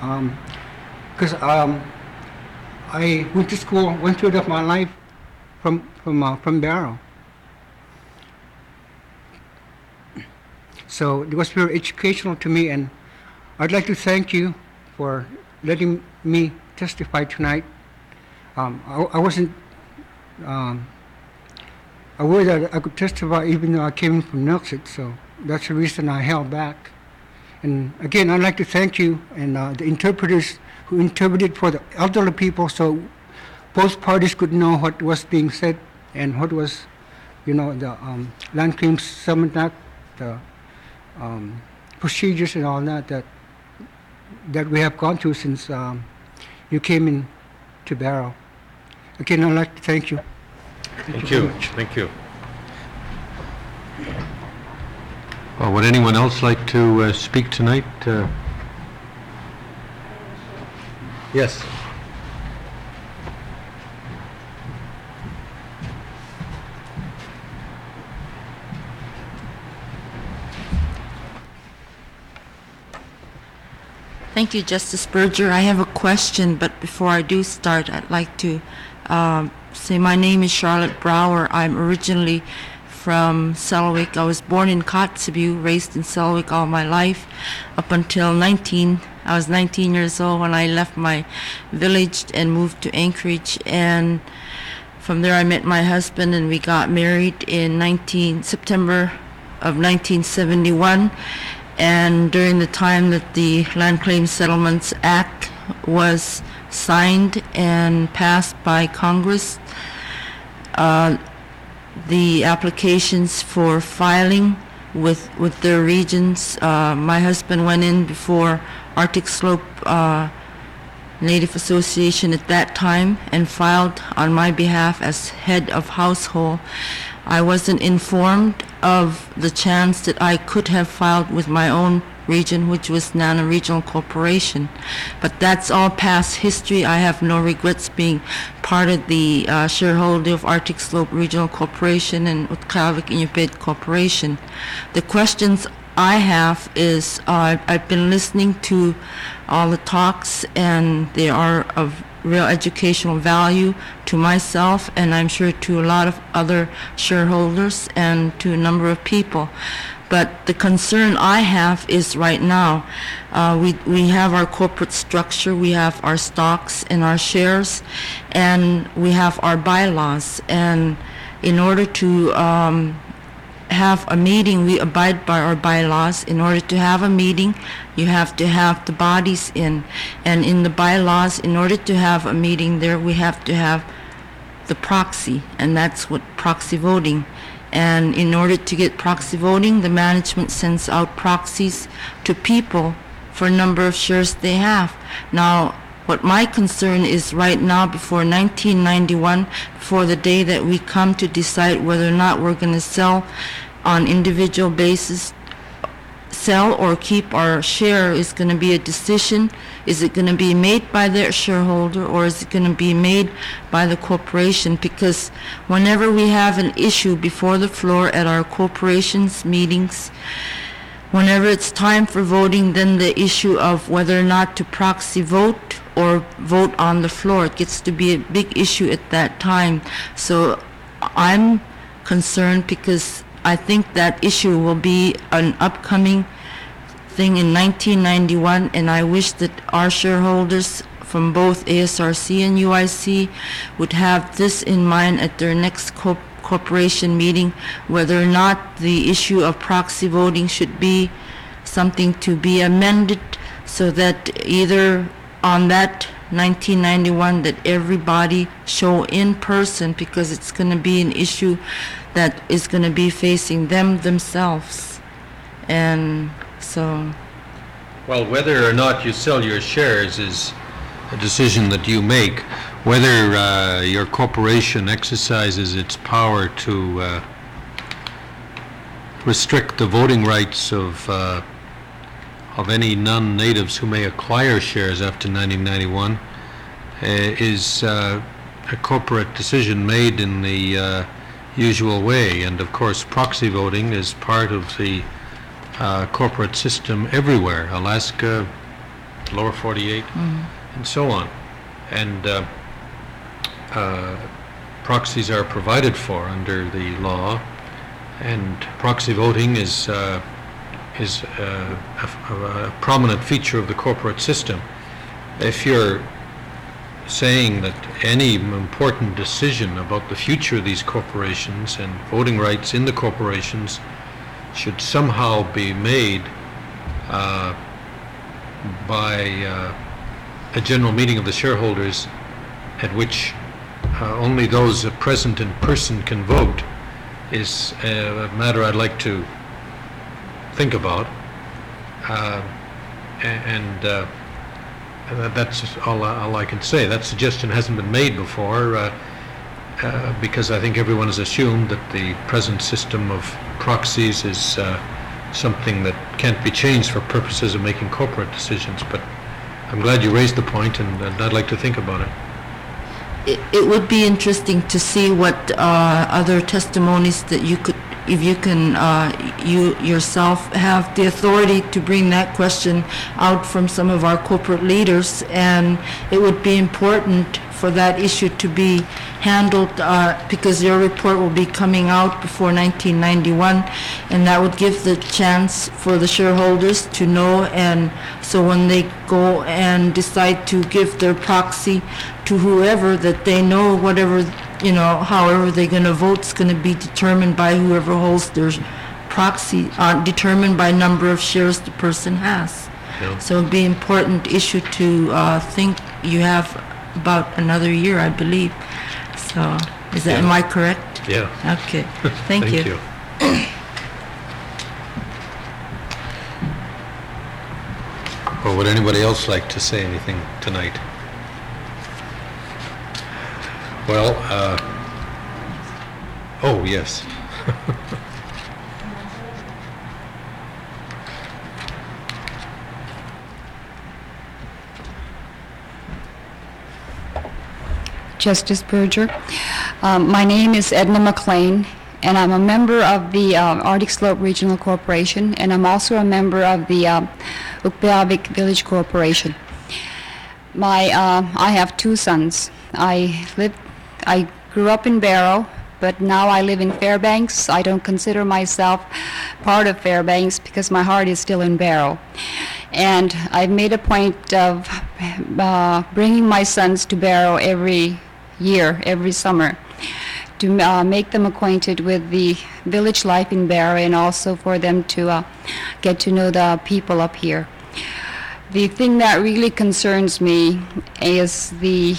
I went to school 1/3 of my life from Barrow. So it was very educational to me, and I'd like to thank you for letting me testify tonight. I wasn't aware that I could testify even though I came from Nuxit, so that's the reason I held back. And again, I'd like to thank you and the interpreters who interpreted for the elderly people so both parties could know what was being said and what was, the Land Claims Settlement Act, the procedures and all that we have gone through since you came in to Barrow. Again, I'd like to thank you. Thank you. Thank you. Well, would anyone else like to speak tonight? Yes. Thank you, Justice Berger. I have a question, but before I do start, I'd like to say my name is Charlotte Brower. I'm originally from Selwick. I was born in Kotzebue, raised in Selwick all my life, up until I was 19 years old when I left my village and moved to Anchorage. And from there I met my husband and we got married in September of 1971. And during the time that the Land Claims Settlements Act was signed and passed by Congress, the applications for filing with their regions, my husband went in before Arctic Slope Native Association at that time and filed on my behalf as head of household. I wasn't informed of the chance that I could have filed with my own region, which was Nana Regional Corporation. But that's all past history. I have no regrets being part of the shareholder of Arctic Slope Regional Corporation and Utqiagvik Iñupiat Corporation. The questions I have is, I've been listening to all the talks and they are of real educational value to myself and I'm sure to a lot of other shareholders and to a number of people. But the concern I have is right now, we have our corporate structure, we have our stocks and our shares, and we have our bylaws. And in order to have a meeting, we abide by our bylaws. In order to have a meeting, you have to have the bodies in. And in the bylaws, in order to have a meeting there, we have to have the proxy, and that's what proxy voting. And in order to get proxy voting, the management sends out proxies to people for a number of shares they have. Now, what my concern is right now, before 1991, before the day that we come to decide whether or not we're going to sell on individual basis, sell or keep our share, is going to be a decision. Is it going to be made by their shareholder or is it going to be made by the corporation? Because whenever we have an issue before the floor at our corporation's meetings, whenever it's time for voting, then the issue of whether or not to proxy vote or vote on the floor, it gets to be a big issue at that time. So I'm concerned because I think that issue will be an upcoming thing in 1991, and I wish that our shareholders from both ASRC and UIC would have this in mind at their next corporation meeting, whether or not the issue of proxy voting should be something to be amended so that either on that 1991 that everybody show in person, because it's going to be an issue that is going to be facing themselves. And so, Well, whether or not you sell your shares is a decision that you make. Whether your corporation exercises its power to restrict the voting rights of any non-natives who may acquire shares after 1991 is a corporate decision made in the usual way. And of course, proxy voting is part of the corporate system everywhere, Alaska, lower 48, and so on. And proxies are provided for under the law, and proxy voting is a prominent feature of the corporate system. If you're saying that any important decision about the future of these corporations and voting rights in the corporations should somehow be made by a general meeting of the shareholders at which only those present in person can vote, is a matter I'd like to think about, and that's all I can say. That suggestion hasn't been made before because I think everyone has assumed that the present system of proxies is something that can't be changed for purposes of making corporate decisions. But I'm glad you raised the point, and I'd like to think about it. It would be interesting to see what other testimonies that you could if you can, you yourself have the authority to bring that question out from some of our corporate leaders, and it would be important for that issue to be handled, because your report will be coming out before 1991, and that would give the chance for the shareholders to know, and so when they go and decide to give their proxy to whoever, that they know whatever, however they're going to vote is going to be determined by whoever holds their proxy, determined by number of shares the person has. Yeah. So it'd be an important issue to think. You have about another year, I believe. So, am I correct? Yeah. Okay. Thank you. Well, would anybody else like to say anything tonight? Well, oh, yes. Justice Berger. My name is Edna McLean, and I'm a member of the Arctic Slope Regional Corporation, and I'm also a member of the Ukbeavik Village Corporation. I have two sons. I grew up in Barrow, but now I live in Fairbanks. I don't consider myself part of Fairbanks because my heart is still in Barrow. And I've made a point of bringing my sons to Barrow every year, every summer, to make them acquainted with the village life in Barrow, and also for them to get to know the people up here. The thing that really concerns me is the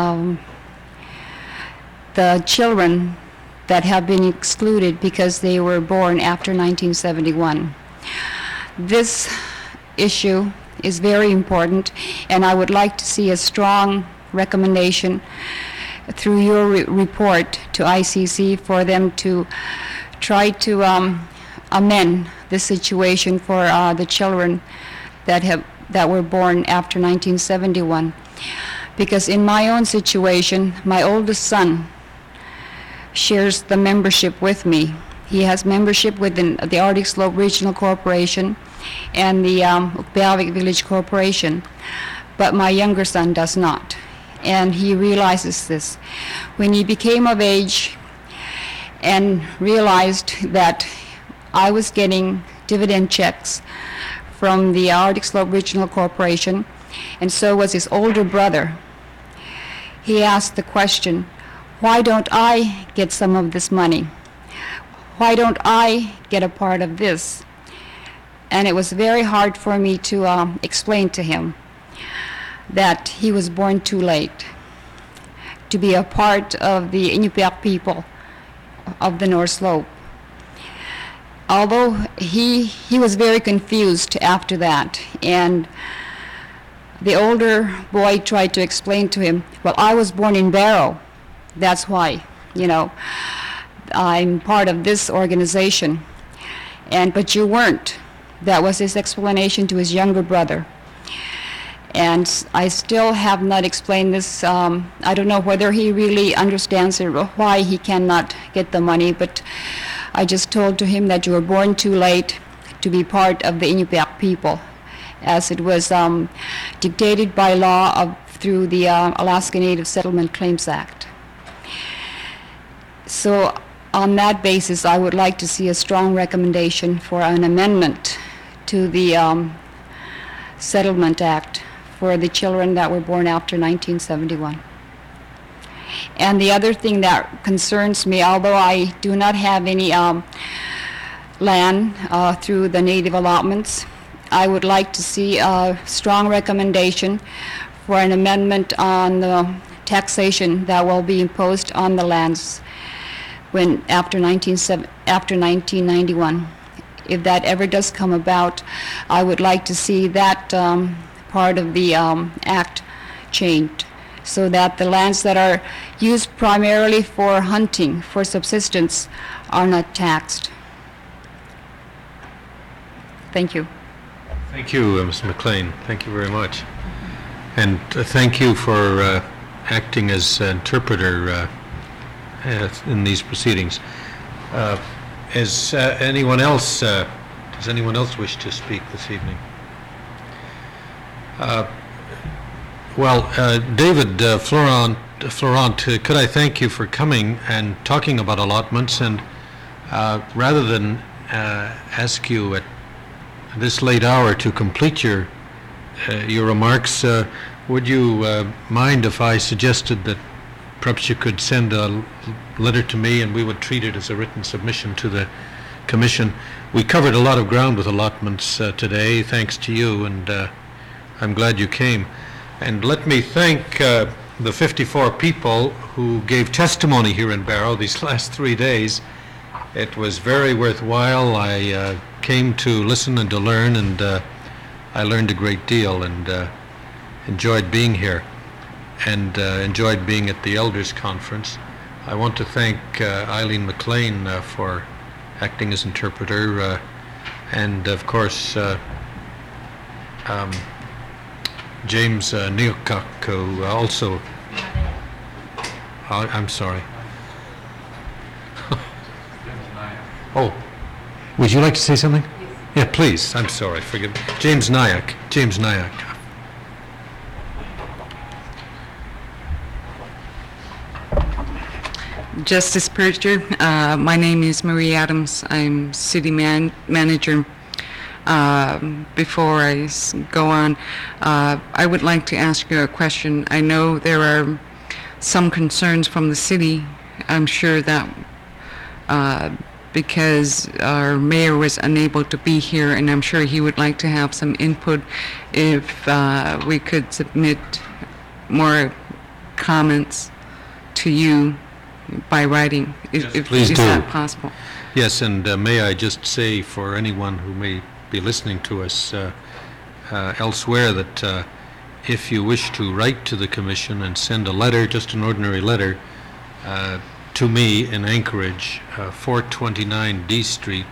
children that have been excluded because they were born after 1971. This issue is very important, and I would like to see a strong recommendation through your report to ICC for them to try to amend the situation for the children that were born after 1971. Because in my own situation, my oldest son shares the membership with me. He has membership within the Arctic Slope Regional Corporation and the Ukbeavik Village Corporation, but my younger son does not. And he realizes this. When he became of age and realized that I was getting dividend checks from the Arctic Slope Regional Corporation, and so was his older brother, he asked the question, why don't I get some of this money? Why don't I get a part of this? And it was very hard for me to explain to him that he was born too late to be a part of the Inupiaq people of the North Slope. Although he was very confused after that, and the older boy tried to explain to him, well, I was born in Barrow, that's why, I'm part of this organization. But you weren't. That was his explanation to his younger brother. And I still have not explained this. I don't know whether he really understands it or why he cannot get the money, but I just told to him that you were born too late to be part of the Inupiaq people, as it was dictated by law through the Alaska Native Settlement Claims Act. So on that basis, I would like to see a strong recommendation for an amendment to the Settlement Act for the children that were born after 1971. And the other thing that concerns me, although I do not have any land through the native allotments, I would like to see a strong recommendation for an amendment on the taxation that will be imposed on the lands after 1991. If that ever does come about, I would like to see that part of the act changed, so that the lands that are used primarily for hunting, for subsistence, are not taxed. Thank you. Thank you, Ms. McLean. Thank you very much. And thank you for acting as interpreter in these proceedings. does anyone else wish to speak this evening? David Florent, could I thank you for coming and talking about allotments, and rather than ask you at this late hour to complete your remarks, would you mind if I suggested that perhaps you could send a letter to me and we would treat it as a written submission to the Commission? We covered a lot of ground with allotments today, thanks to you, and I'm glad you came. And let me thank the 54 people who gave testimony here in Barrow these last 3 days. It was very worthwhile. I came to listen and to learn, and I learned a great deal and enjoyed being here and enjoyed being at the Elders Conference. I want to thank Eileen McLean for acting as interpreter, and of course James Neocock, who also... I'm sorry. Oh, would you like to say something? Yeah, please. I'm sorry. Forgive me. James Nyack. James Nyack. Justice Purger, my name is Marie Adams. I'm city manager. Before I go on, I would like to ask you a question. I know there are some concerns from the city. I'm sure that because our mayor was unable to be here, and I'm sure he would like to have some input, if we could submit more comments to you by writing. Please is do. that possible? Yes, and may I just say for anyone who may be listening to us elsewhere that if you wish to write to the Commission and send a letter, just an ordinary letter, to me in Anchorage, 429 D Street,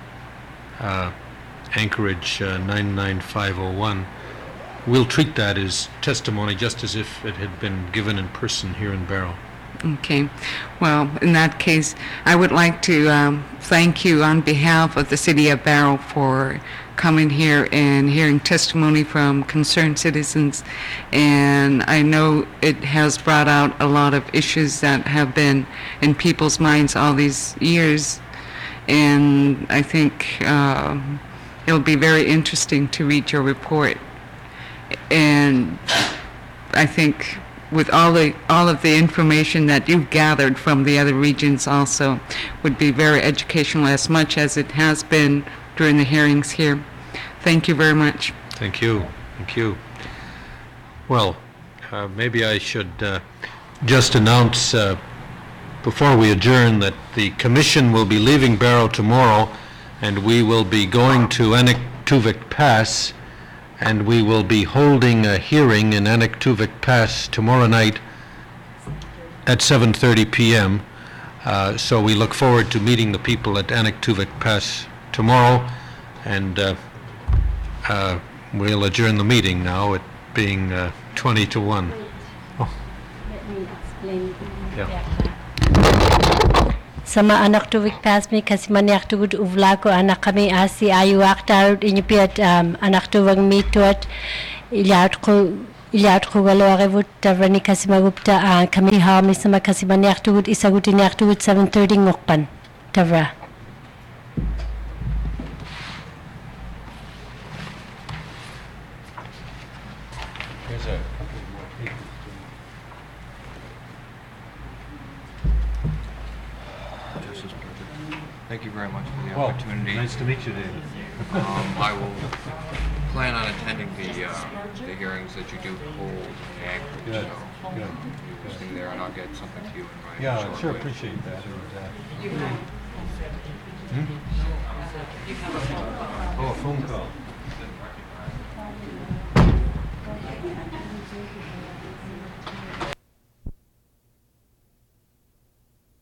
Anchorage 99501, we'll treat that as testimony just as if it had been given in person here in Barrow. Okay. Well, in that case, I would like to thank you on behalf of the City of Barrow for coming here and hearing testimony from concerned citizens. And I know it has brought out a lot of issues that have been in people's minds all these years. And I think it'll be very interesting to read your report. And I think with all of the information that you've gathered from the other regions also would be very educational, as much as it has been during the hearings here. Thank you very much. Thank you. Thank you. Well, maybe I should just announce before we adjourn that the Commission will be leaving Barrow tomorrow, and we will be going to Anaktuvik Pass, and we will be holding a hearing in Anaktuvik Pass tomorrow night at 7:30 p.m. So we look forward to meeting the people at Anaktuvik Pass tomorrow, and we'll adjourn the meeting now, it being 20 to 1. Oh. Let me explain. Yeah. Sama anak tuwik pasmi kasi maniak tugud uvla ko anak kami asi ayu aktarut inyipiat anak tuwang mitut iliat ko galore vut tavrani kasi magupta kami hami sama kasi maniak tugud isagut iniak tugud 7:30 ngokpan tavra. Thank you very much for the opportunity. Nice to meet you, David. I will plan on attending the hearings that you do hold in Anchorage. Good, So good, you're listening there, and I'll get something to you in writing. Yeah, shortly. sure, appreciate that. Oh, a phone call.